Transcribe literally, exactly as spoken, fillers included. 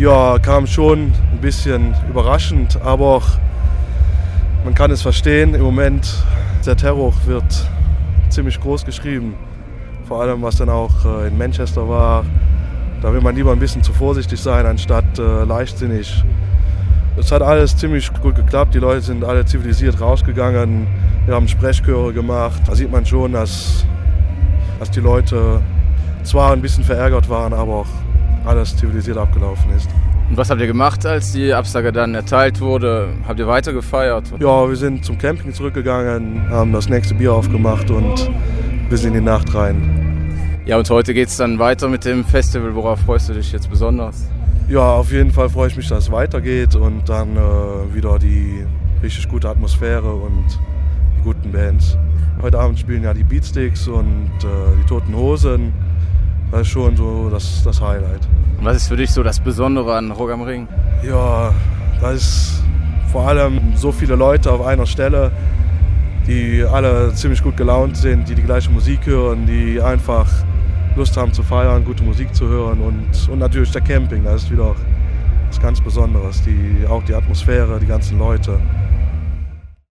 Ja, kam schon ein bisschen überraschend, aber auch, man kann es verstehen. Im Moment, der Terror wird ziemlich groß geschrieben. Vor allem, was dann auch in Manchester war. Da will man lieber ein bisschen zu vorsichtig sein, anstatt äh, leichtsinnig. Es hat alles ziemlich gut geklappt. Die Leute sind alle zivilisiert rausgegangen. Wir haben Sprechchöre gemacht. Da sieht man schon, dass, dass die Leute zwar ein bisschen verärgert waren, aber auch alles zivilisiert abgelaufen ist. Und was habt ihr gemacht, als die Absage dann erteilt wurde? Habt ihr weiter gefeiert? Ja, wir sind zum Camping zurückgegangen, haben das nächste Bier aufgemacht und bis in die Nacht rein. Ja, und heute geht es dann weiter mit dem Festival. Worauf freust du dich jetzt besonders? Ja, auf jeden Fall freue ich mich, dass es weitergeht und dann äh, wieder die richtig gute Atmosphäre und die guten Bands. Heute Abend spielen ja die Beatsticks und äh, die Toten Hosen. Das ist schon so das, das Highlight. Und was ist für dich so das Besondere an Rock am Ring? Ja, das ist vor allem so viele Leute auf einer Stelle, die alle ziemlich gut gelaunt sind, die die gleiche Musik hören, die einfach Lust haben zu feiern, gute Musik zu hören und, und natürlich der Camping, das ist wieder was ganz Besonderes, die, auch die Atmosphäre, die ganzen Leute.